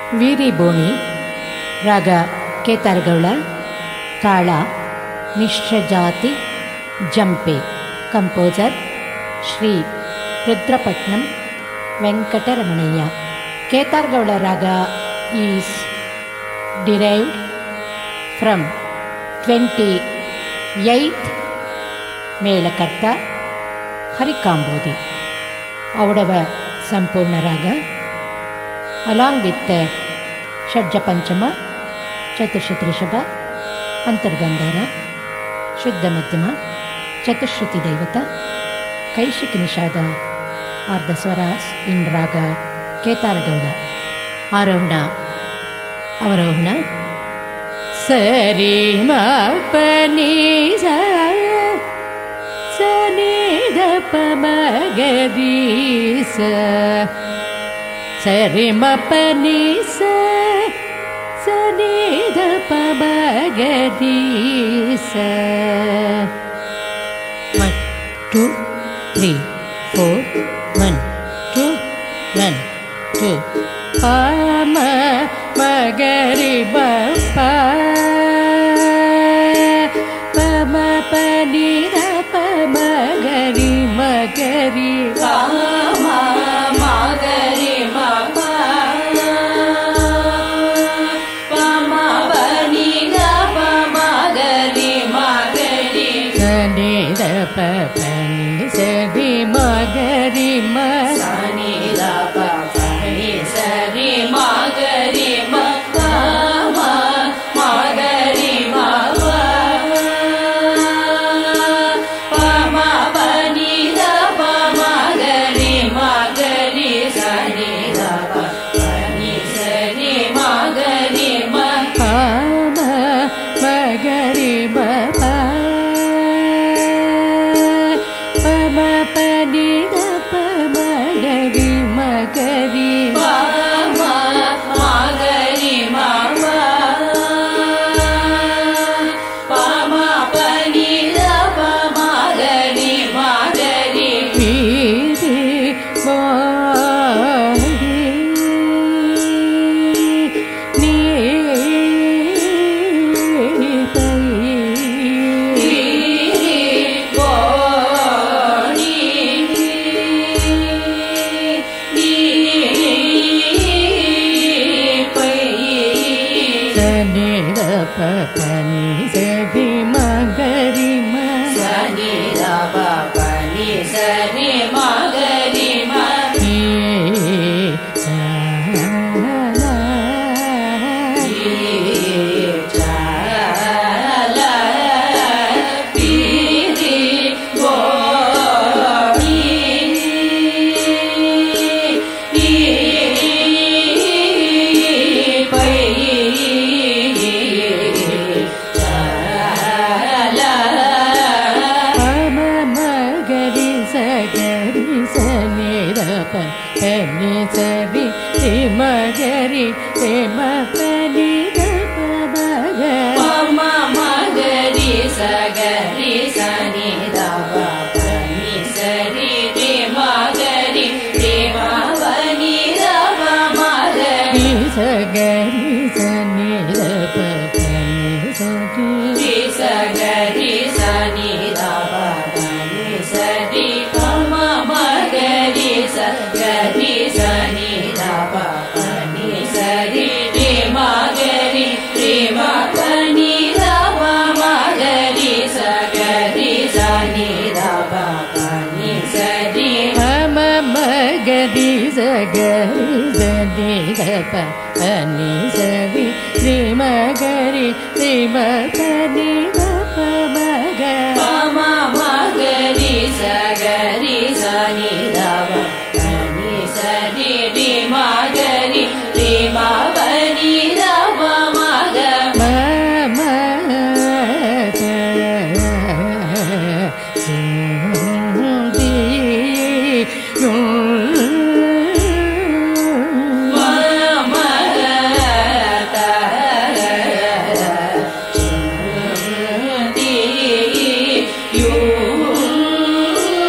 ವೀರಿಬೋಣಿ raga Kedaragaula, tala Mishrajati Jhampe. Composer Shri Rudrapatnam Venkataramanaiah. Kedaragaula raga is derived from 28th Melakarta Harikambhoji. Audava sampurna raga along with ಷಡ್ಜ ಪಂಚಮ, ಚತುಶ್ರುತಿ ರಿಷಭ, ಅಂತರ್ಗಂಧಾರ, ಶುದ್ಧ ಮಧ್ಯಮ, ಚತುಶ್ರುತಿ ದೈವತ, ಕೈಶಿಕಿ ನಿಷಾದ ಆರ್ ದ ಸ್ವರಾಸ್ ಇನ್ ರಾಗ ಕೇತಾರ್ಗೌಳ. ಆರೋಹಣ ಅವರೋಹಣ ಸರಿ ಮ ಪ ನಿ ಸ ಸ ನಿ ದ ಪ ಮ ಗ ರಿ ಸ ಸರಿ ಮ ಪ ನಿ ಸ ಸ ನಿ ದ ಪ ಮ ಗ ರಿ ಸ. 1 2 3 4 1 2 1 2 ಪ ಮ ಮ ಗ ರಿ ಬ ಪ ಪ ಮ ಪ ನಿ ದ ಪ ಮ ಗ ರಿ ಮ ಗ ರಿ ಪ ಮ ಮ ಗ ರಿ ಮ ಪ ಪ ಮ ಪ ನಿ ದ ಪ ಮ ಗ ರಿ ಮ ಗ ರಿ ಸ ನಿ ದ ಪ ಪ ನಿ ಸ ರಿ ಮ ಗ ರಿ ಮ ಸ ನಿ ದ ಪ ಪ ನಿ ಸ ರಿ ಮ ಗ ರಿ ಮ ಪ ಮ ಮ ಗ ರಿ ಮ ಪ ಪ ಮ ಪ ನಿ ದ ಪ ಮ ಗ ರಿ ಮ ಗ ರಿ ಸ ನಿ ದ ಪ ಪ ನಿ ಸ ರಿ ಮ ಗ ರಿ ಮ ಪ ಮ ಮ ಗ ರಿ ಮ ಪ ಪ ಮ ಪ ನಿ ದ ಪ ಮ ಗ ರಿ ಮ ಗ ರಿ ಪ ಮ ಮ ಗ ರಿ ಮ ಪ ಪ ಮ ಪ ನಿ ದ ಪ ಮ ಗ ರಿ ಮ ಗ ರಿ ರಿ ರಿ ಮ ರಿ ನೀ ಪ ರಿ ರಿ ಮ ನಿ ನೀ ಪ ಸ ನಿ ದ ಪ ಪ ನಿ ಸ ರಿ ಮ ಗ ರಿ ಮ ಸ ನಿ ದ ಪ ಪ ನಿ ಸ ರಿ ಮ ಗ ರಿ ಮ ನಿ ಸ ಲ ನಿ ಚ ಲ ರಿ ರಿ ಗೋ ನಿ ನೀ ಪ ಚ ಲ ಪ ಮ ಮ ಗ ರಿ ಸ ಗ ರಿ ಸ ನಿ ದ ಪ ಪ ನಿ ಸ ರಿ ರಿ ಮ ಗ ರಿ ರಿ ಮ ಪ ನಿ ದ ಪ ಮ ಗ ಪ ಮ ಮ ಗ ರಿ ಸ ಗ ರಿ ಸ ನಿ ದ ಪ ಪ ನಿ ಸ ರಿ ರಿ ಮ ಗ ರಿ ರಿ ಮ ಪ ನಿ ದ ಪ ಮ ಗ ರಿ ಸ ಗ ರಿ ಸ ನಿ ದ ಪ ಪ ನಿ ಸ ರಿ ರಿ ಸ ಗ ರಿ ಸ ನಿ ದ ಪ ಪ ನಿ ಸ ರಿ ಪ ಮ ಮ ಗ ರಿ ಸ ಗ ರಿ ಸ ನಿ ದ ಪ ಪ ನಿ ಸ ರಿ ರಿ ಮ ಗ ರಿ ರಿ ಮ ಪ ನಿ ದ ಪ ಮ ಗ ರಿ ಸ ಗ ರಿ ಸ ನಿ ದ ಪ ಪ ನಿ ಸ ರಿ ಮ ಮ ಮ ಗ ರಿ ಸ ಗ ರಿ ಸ ನಿ ದ ಪ ಪ ನಿ ಸ ರಿ ರಿ ಮ ಗ ರಿ ರಿ ಮ ಪ ನಿ ದ ಪ ಮ ಗ ಪ ಮ ಮ ಗ ರಿ ಸ ಗ ರಿ ಸ ನಿ ದ ಪ ಪ ನಿ ಸ ರಿ ರಿ ಮ ಗ ರಿ ರಿ ಮ ಪ ನಿ ದ ಪ ಮ ಗ ಮ ಮ ಪ ಸ ರಿ ಯೋ ಮ ಮ ತ ರಿ ಯೋ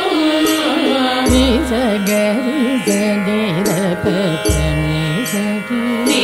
ನಿ ಸ ಗ ರಿ ಸ ನಿ ದ ಪ ಪ ನಿ ಸ ರಿ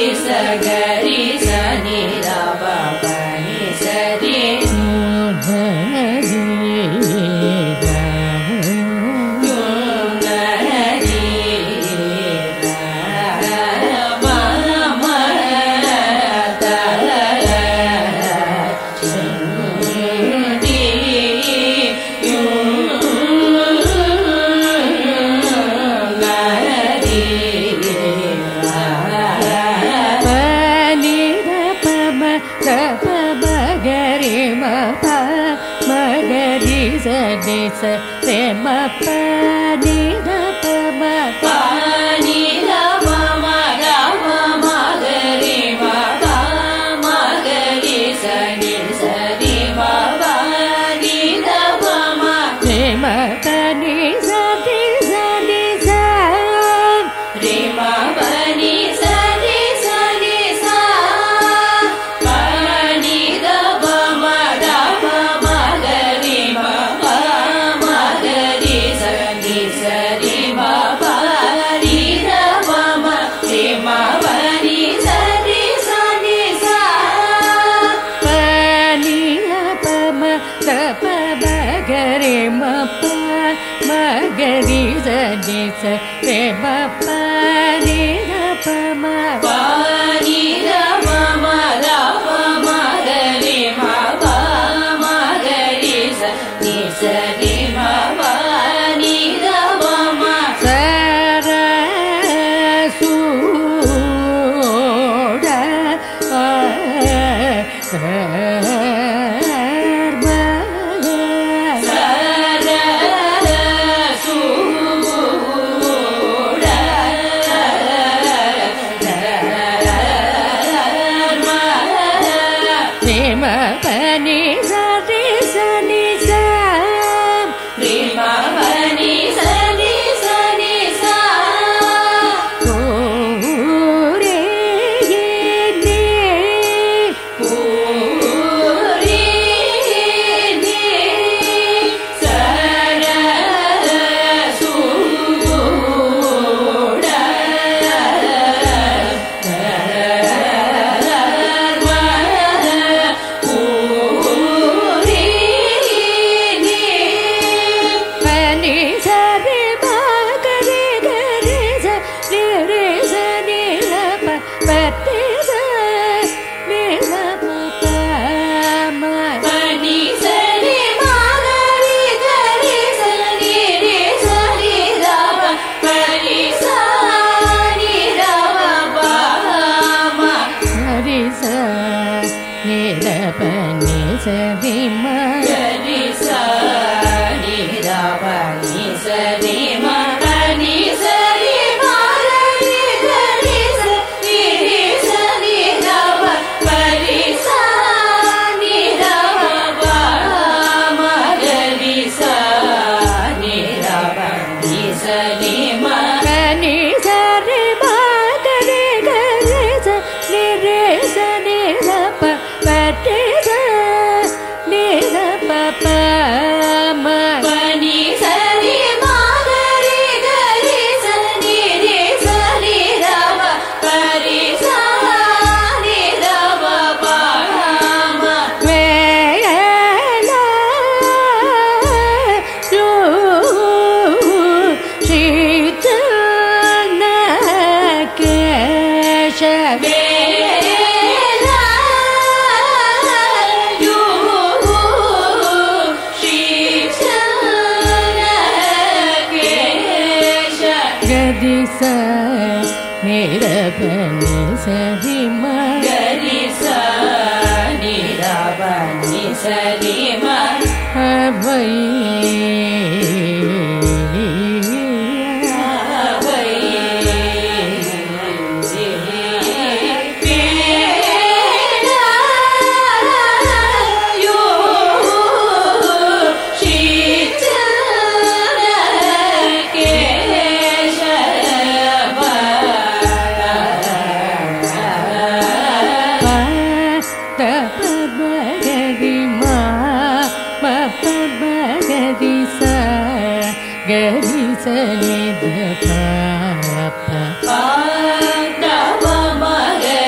Gari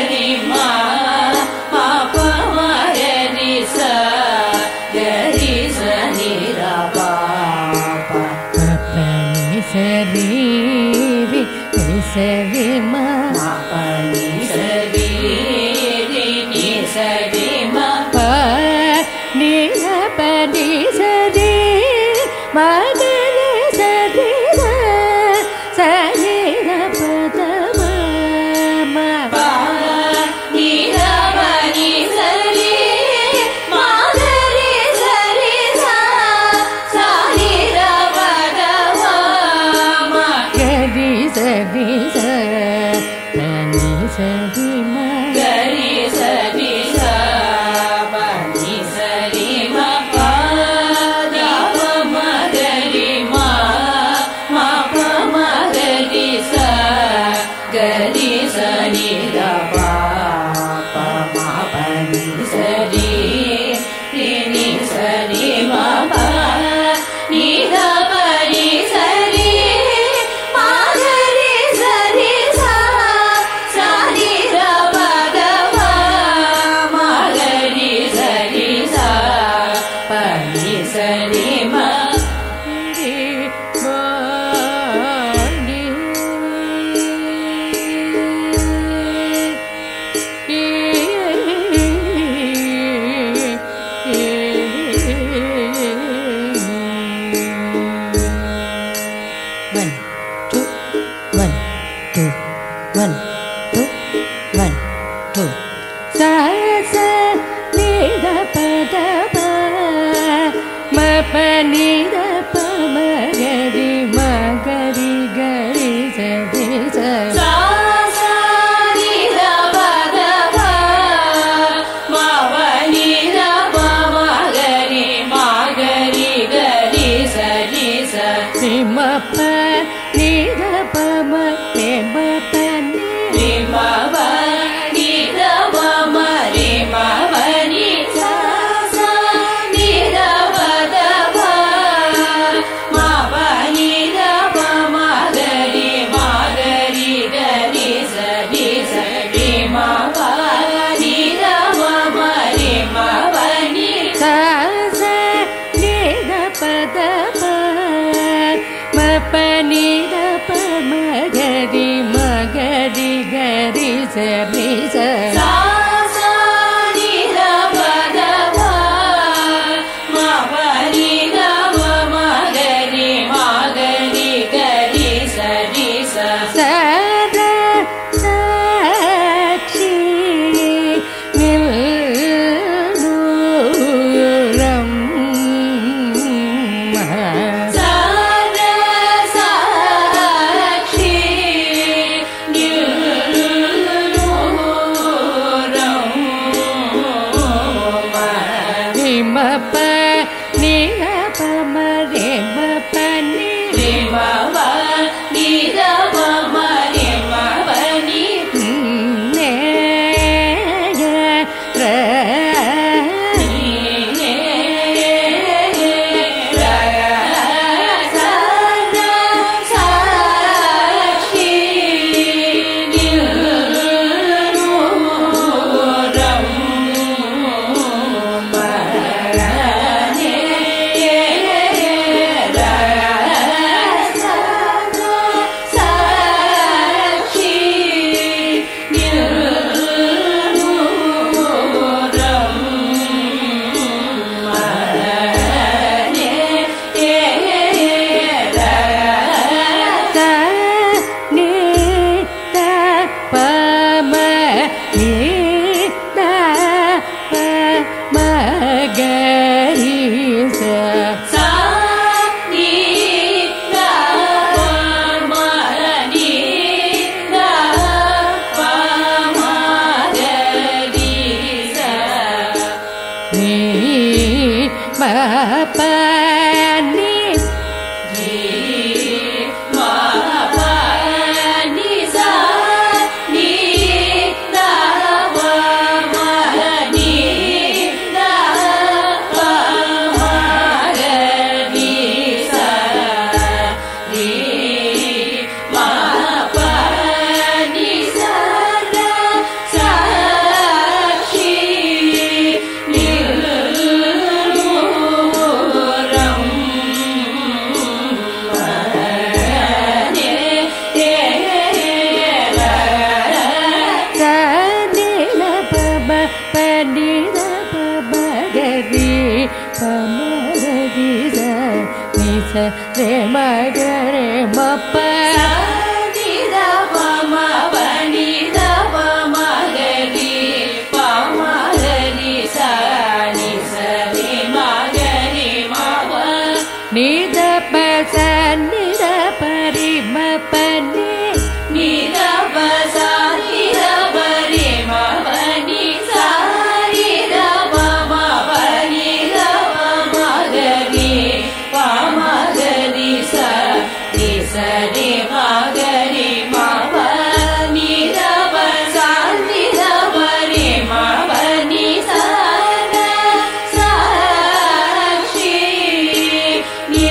சரி ரி நி சரி மா பனி சரி ரி நி சரி மா ப நி பனி சரி மகர சரி சரி பத ம பனி பனி சரி மகரி சரி சரி பத ம கரி சரி பனி சரி ம கரி சரி பனி சரி ம பத மகரி மா ப மகரி கரி சரி த ப மா பனி சரி ரி சரி மா ப நீ த பனி சரி மகரி சரி சரி ர பத மகரி சரி பனி சரி மா ri ma ga ri ma pa ni da pa sa ni da pa ri ma pa ni sa ga sa shi ni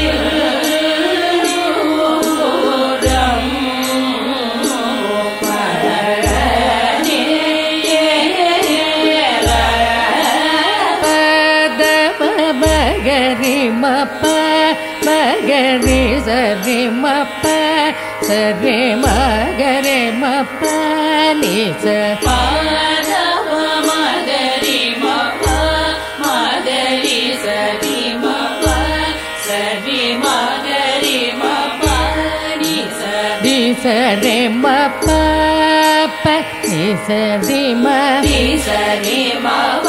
ram pa ni மகரி மப்ப மகரி சரி மப்ப சரி மகரி மப்ப நிச பாதவ மகரி மப்ப மகரி சரி மப்ப சரி மகரி மப்ப நிச நிசரி மப்ப நிசரி ம நிசரி மப்ப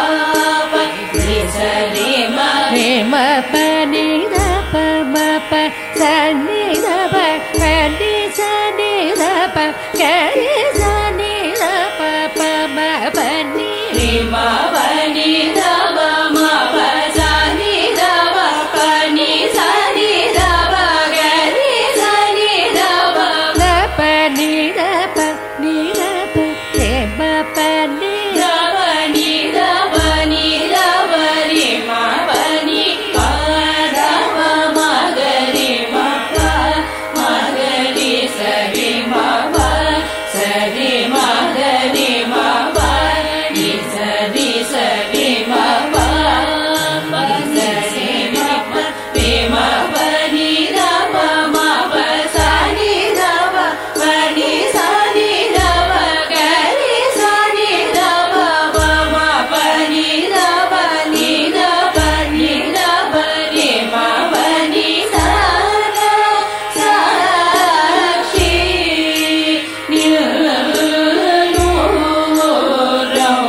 நிசரி ம ரே மப்ப நித ப மப்ப சனி த ப கடி சனி த ப கரி சனி த ப ப ம ப நி ரி ம ப நி த ப ம ப ச நி த ப ப நி ச நி த ப க ரி ச நி த ப த ப நி த ப நி த ப ரே ம ப நி த ப நி த ப நி த ப ரி ம ப நி ப த ப ம க ரி ம ப ம க ரி ச ரி ம ப ச ரி ம க ரி ம ப நி ச ரி ச ரி ம ப ப ச ரி ம ப ரி ம ப நி த ப ம ப ச நி த ப ப நி ச நி த ப க ரி ச நி த ப ப ம ப நி த ப நி த ப நி த ப ரி ம ப நி ச க ச ஷி நி நு ரம்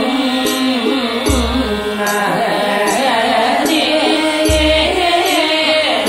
ந ரி ர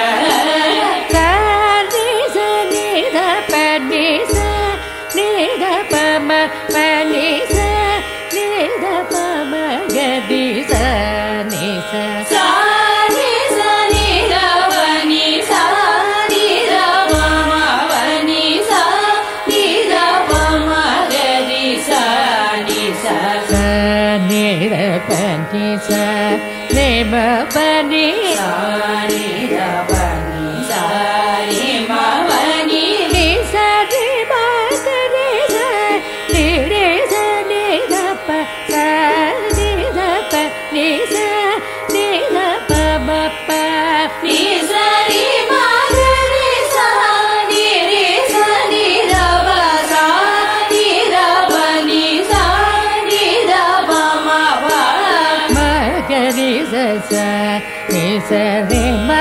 சனி சனி த ப நி ச நி த ப ம ப நி ச நி த ப ம க ரி ச நி ச சா நி ச நி ர ப நி சா நி ர ப ம ப நி சா நி ர ப ம க ரி ச நி ச ச நி ர ப நி ச நி ம ப நி சா நி ர ப நி சா நி ம ப நி நி ச ரி ம க ரி ச நி ரி ச நி த ப ச நி த ப நி ச நி த ப ம ப நி ச ரி ம க ரி ச நி ரி ச நி ர ப சா நி ர ப நி சா நி ர ப ம ப ம க ரி ச ச நி ச ரி ம